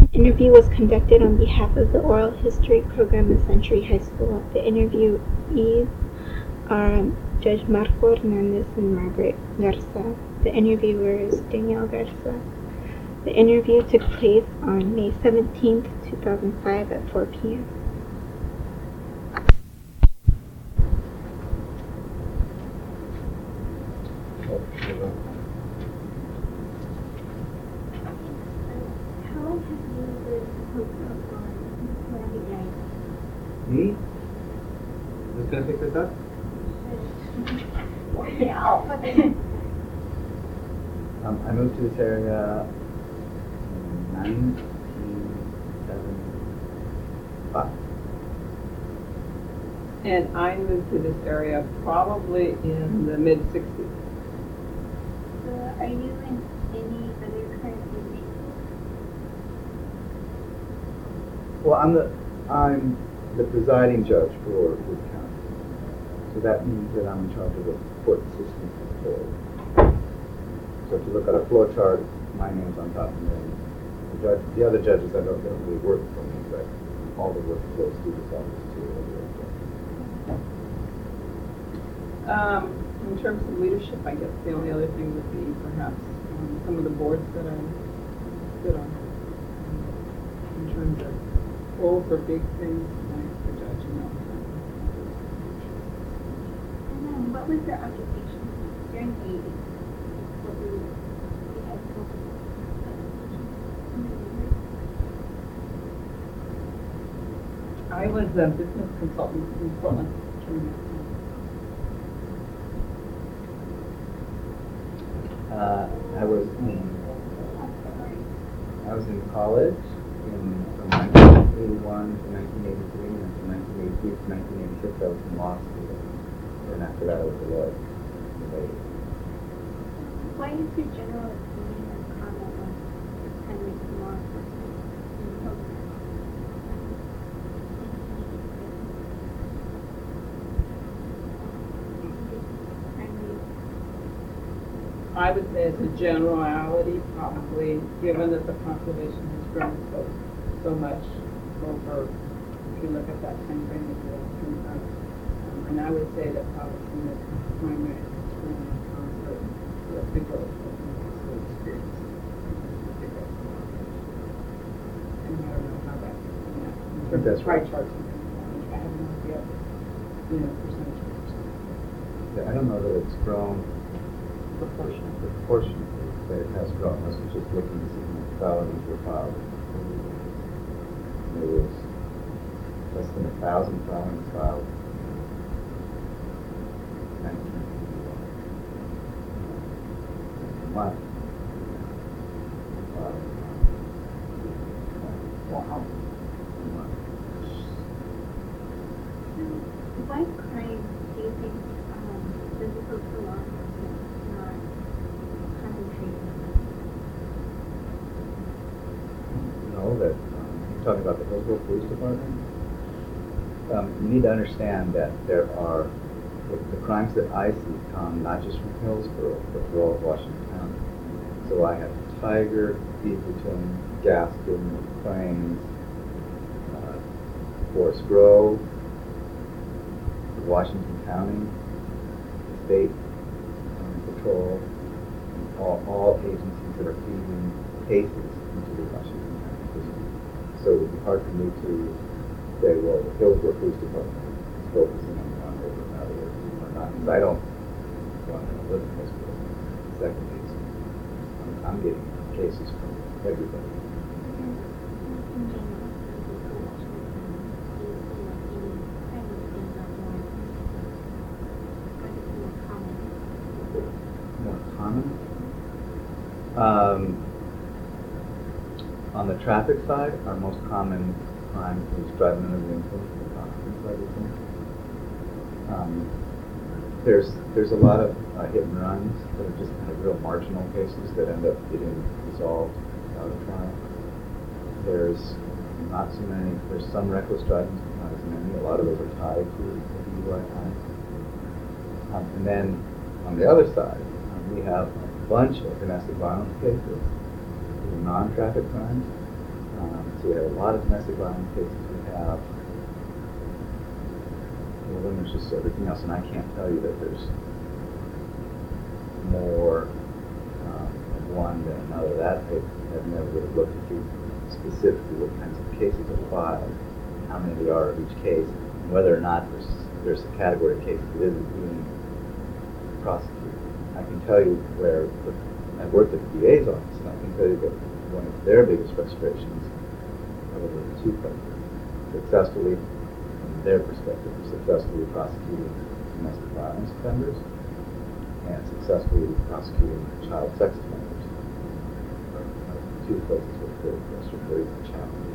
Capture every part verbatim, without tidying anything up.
interview was conducted on behalf of the Oral History program of Century High School. The interviewees are Judge Marco Hernandez and Margaret Garza. The interviewer is Danielle Garza. The interview took place on May seventeenth, two thousand five at four p.m. Me? Who's gonna pick this up? um, I moved to this area in nineteen seventy-five. And I moved to this area probably in the mid sixties. So are you in any other current leadership? Well, I'm the I'm the presiding judge for Wood County. So that means that I'm in charge of the court system as a whole. So if you look at a flow chart, my name's on top, and then the, judge, the other judges I don't, they don't really work for me, but all the work flows through this office too. Um, in terms of leadership, I guess the only other thing would be perhaps um, some of the boards that I sit on. Um, in terms of over big things, like the judge and all that. And then what was your occupation during the eighties? What were you, you had I was a business consultant in Portland during that time. Uh, I was in I was in college in from nineteen eighty-one to nineteen eighty-three, and from nineteen eighty-three to nineteen eighty-six I was in law school, and after that I was a lawyer. Why is your general opinion or comment on Henry law enforcement in the program? I would say as a generality, probably, given that the population has grown so so much over, if you look at that time frame that you're asking about, um, and I would say that probably the primary has grown in concert with the growth of the school experience. And I don't know how that's, you know, in terms of pie charts and things like that, I have no idea, you know, percentage by percentage. Yeah, I don't know that it's grown Proportionate. proportionately, but it has grown. I was just looking to see how many felonies were filed. There was less than a thousand felonies filed in nineteen eighty-one. Month. Wow. Why crime do you think um, difficult for law enforcement not concentrating on that? You know that um, you're talking about the Hillsborough Police Department. Um, you need to understand that there are the, the crimes that I see come not just from Hillsborough, but from all of Washington County. So I have Tiger, Beaverton, Gaston, Plains, uh, Forest Grove, Washington County, State um, Patrol, and all, all agencies that are feeding cases into the Washington County system. So it would be hard for me to say, well, the Hillsborough Police Department is focusing on one over another or not, because I don't want to live in Hillsborough. Secondly, I'm, I'm getting cases from everybody. More common. Um, on the traffic side, our most common crime is driving under the influence of alcohol. Um, there's there's a lot of uh, hit and runs that are just kind of real marginal cases that end up getting resolved without a trial. There's not so many. There's some reckless driving, but not as many. A lot of those are tied to the D U I crimes. Um, and then on the other side, um, we have a bunch of domestic violence cases, non-traffic crimes, Um, so we have a lot of domestic violence cases. We have, well, then there's just everything else, and I can't tell you that there's more um, of one than another. That I have never really looked into specifically what kinds of cases are filed, how many there are of each case, and whether or not there's there's a category of cases that isn't being prosecuted. I can tell you where the, I worked at the D A's office, and I can tell you that one of their biggest frustrations, probably two places, successfully, from their perspective, successfully prosecuting domestic violence offenders and successfully prosecuting child sex offenders. Uh, two places where very frustrating, very challenging.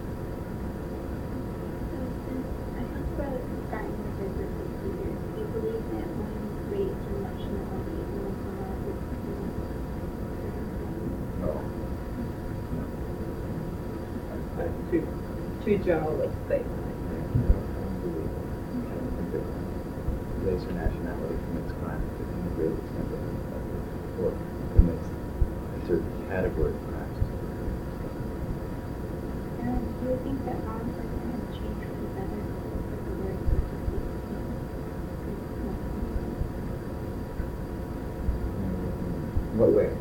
So since I think for starting the business of leaders, do you believe that when raised emotionality will come out with certain things? No. No. I, I, Too, too general a statement. I don't believe it. I don't think that race or nationality commits crime to any great extent that- or commits a certain category of crimes. And do you think that law enforcement has changed for the better for the worse with the police? In what way?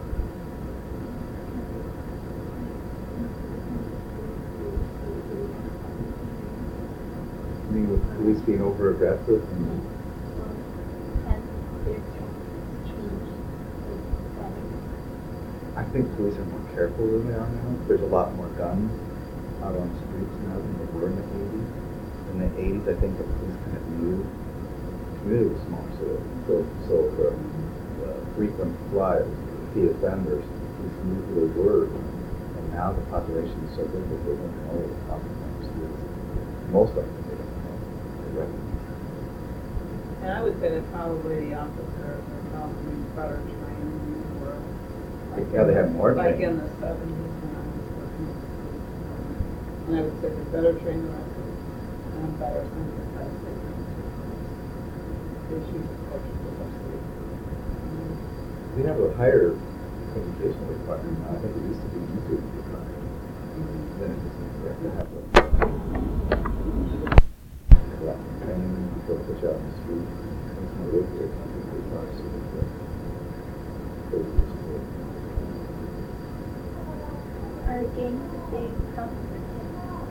I mean, with police being over aggressive and Has their tactics changed for the better? I think police are more careful than they are now. There's a lot more guns out on the streets now than there were in the eighties. In the eighties, I think the police kind of knew the community was small, so so, so for uh, frequent flyers, repeat offenders, police knew who they were. And now the population is so big that they don't know the consequences. Most of them they don't know. They recognize. And I would say that probably the officers are probably better trained or like Yeah, they have more like training. in the seventies when I was working with the police department. And I would say they're better trained than officers and better sensitized. Issues of culture diversity. We have a higher educational requirement now. I think it used to be easier to be fired. Then it just means you have to have a lot of training, you go push out in the street. It's more rigorous. I think they are sort of the craziest way. Are gangs a big problem for kids?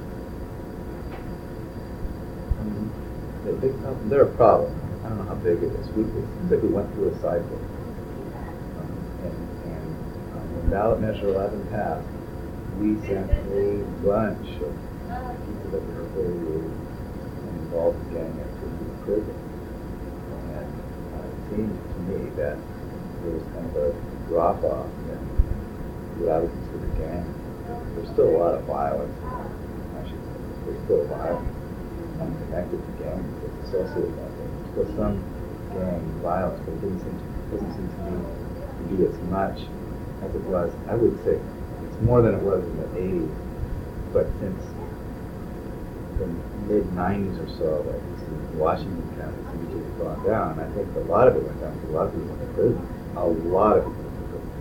Um, the big problem, they're a problem. I don't know how big it is. We, it seems like we went through a cycle. Um, and and um, when ballot measure eleven passed, we sent a bunch of people that were affiliated and involved in gang activity to prison. And uh, it seemed to me that there was kind of a drop off in what I would consider gang. There's still a lot of violence. I should say there's still violence unconnected to gangs that's associated with that. There's still some gang violence, but it doesn't seem to, doesn't seem to me to be as much as it was. I would say it's more than it was in the eighties, but since the mid nineties or so, like in Washington County, it seems to have gone down. I think a lot of it went down because a lot of people went to prison. A lot of people went to prison.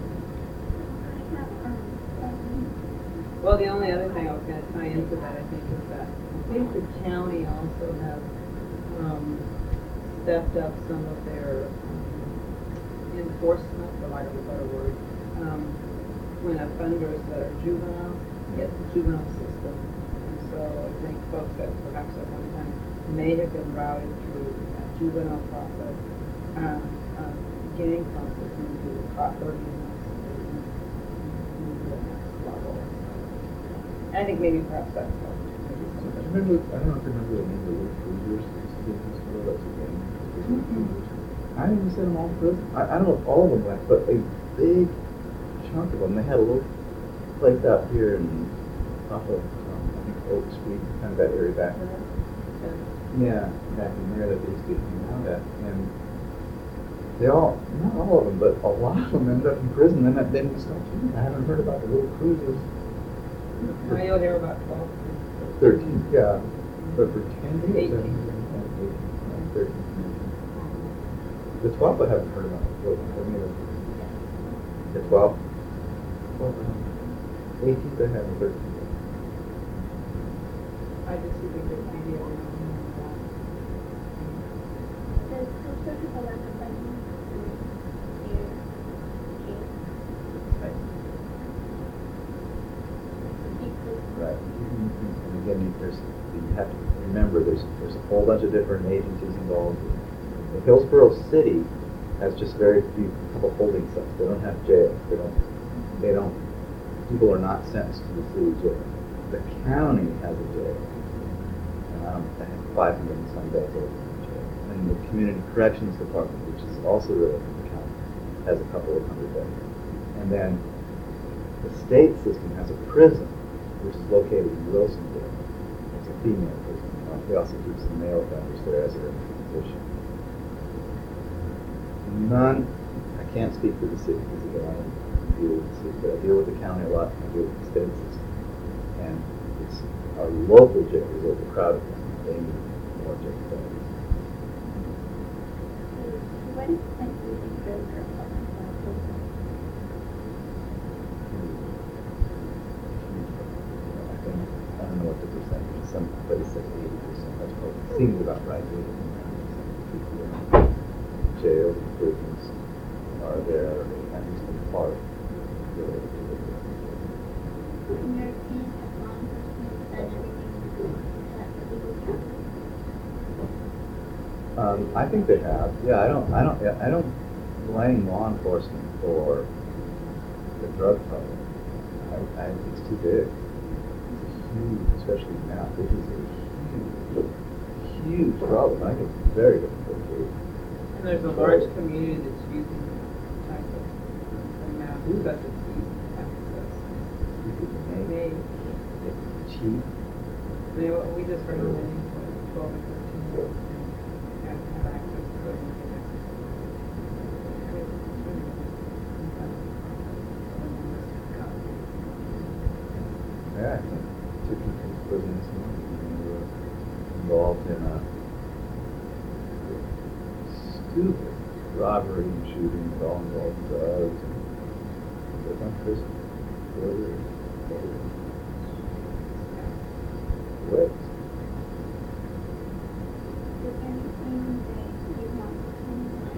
Well, the only other thing I was going to tie into that, I think, is that I think the county also has um, stepped up some of their um, enforcement, for lack of a better word, um, when offenders that are juveniles get the juvenile system. And so I think folks that perhaps at one time may have been routed through that juvenile process, um, um, gang process into the proper I think maybe perhaps that's helped. I remember, I don't know if you remember the name of the little cruisers that used to be in this world, that's a gang. I didn't even send them all to prison. I, I don't know if all of them went, but a big chunk of them. They had a little place out here in, off of, um, I think Oak Street, kind of that area back there. Yeah, back in there that they used to hang out at. And they all, not all of them, but a lot of them ended up in prison. Then, then we stopped hearing. I haven't heard about the little cruisers. Now you'll hear about twelve. Thirteen, yeah, but for ten years, Eighteen. eighteen, thirteen. The twelve I haven't heard about. What, I mean, the twelve? Twelve, I haven't. eighteenth I have, and thirteenth. I just see the good idea of that. Does Hillsborough have a lack of funding for their case? Right. Because Right. And again, there's, you have to remember, there's, there's a whole bunch of different agencies involved. The Hillsborough City has just very few, couple holding cells. They don't have jails. They don't, they don't, people are not sentenced to the city jail. The county has a jail. And I don't, I have five hundred and some beds over in the jail. And the Community Corrections Department, which is also related to the county, has a couple of hundred beds. And then the state system has a prison, which is located in Wilsonville. It's a female prison. Uh, They also keep some male offenders there as they're in transition. None, I can't speak for the city because again, I don't deal with the city, but I deal with the county a lot, and I deal with the state system. And it's, our local jail is overcrowded. They need more jail beds. to what extent do you think those are public hospitals? I think, I don't know what the percentage is, somebody said eighty percent, that's probably, seems about right, eighty percent. Jails and prisons are there, at least in part, related to the. In your opinion, has law enforcement done everything to cut illegal trafficking? Um, I think they have. Yeah, I don't, I don't, I don't blame law enforcement for the drug problem. I, I, it's too big. It's a huge, especially now, this is a huge, huge problem. I think it's very difficult to. And there's a large community that's using that type of, of map, such as easy access. Maybe. It's cheap. They, we just heard of many, like twelve or thirteen years and have had access to it and get access to it. I mean, it's really, Yeah, I think two people in prison this morning who were involved in a stupid robbery and shooting that all involved drugs and they're on prison. Four years. Four years. Waste. Is there anything that you want to implement?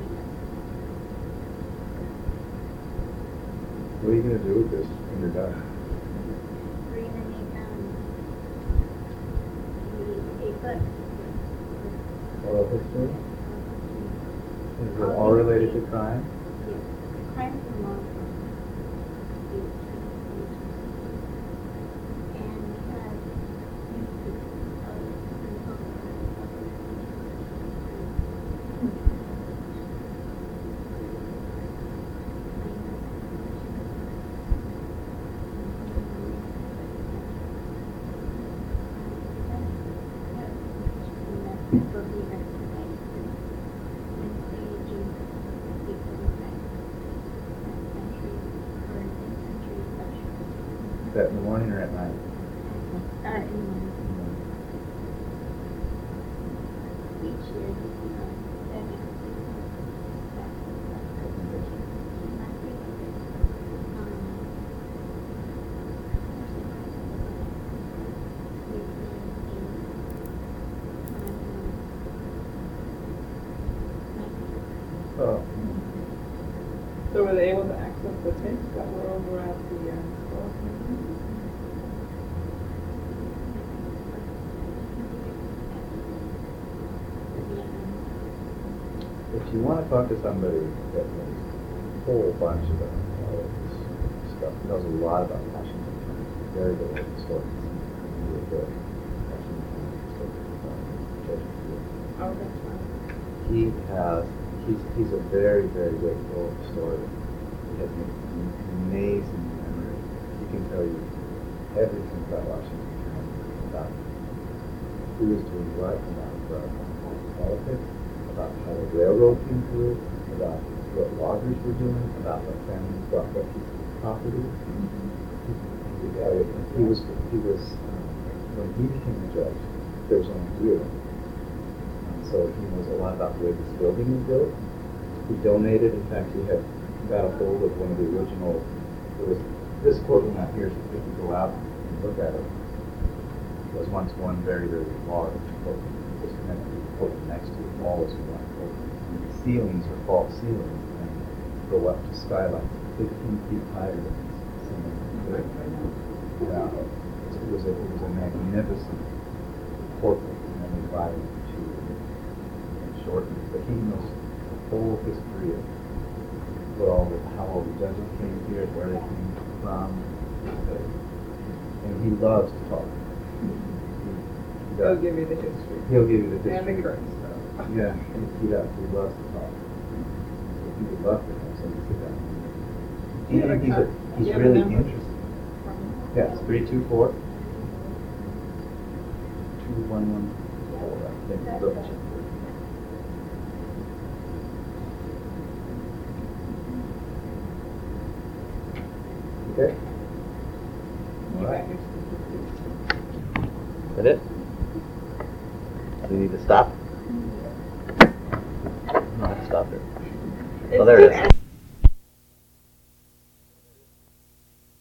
What are you going to do with this when you're done? We're gonna make, um, a, a book. Oral history? Is it all related to crime? Yes, crimes and law enforcement. And we have uses of Is that in the morning or at night? Uh, in the morning. Each year, we do, um, seven, that's, that's presentation. Last week, we did, um, we did a, um, Oh. so were they able to access the tapes that were over at the, uh, school? If you want to talk to somebody that knows a whole bunch about all of this stuff, knows a lot about Washington County, very good at stories, really good Washington County stories. Oh, that's right. He has, he's, he's a very, very good oral historian. He has an amazing memory. He can tell you everything about Washington County, about who is doing what, about uh, politics, about how the railroad came through, about what loggers were doing, about what families bought what pieces of property. He, he was, he was, um, when he became a judge, there was only two of them. And so he knows a lot about the way this building was built. He donated, in fact, he had got a hold of one of the original, there was, this courtroom out here, if you go out and look at it, was once one very, very large courtroom. It was meant to be the courtroom next to it, all is one courtroom. And the ceilings are false ceilings and go up to skylights fifteen feet higher than this ceiling. Yeah, it was a, it was a magnificent courtroom, and then we divided it into two and shortened. But he knows the whole history of well, how all the judges came here, where they came from, and he loves to talk. He, he He'll does. give you the history. He'll give you the history. And the current stuff. Yeah, he, he does. He loves to talk. So he would love to have somebody sit down. Do you have a And he's, cop- a, do he's you have a really number? interesting. Yeah, it's three two four two one one four. I think. Double check. Okay. All right. Is that it? Do we need to stop? No, I have to stop it. Oh, there it is.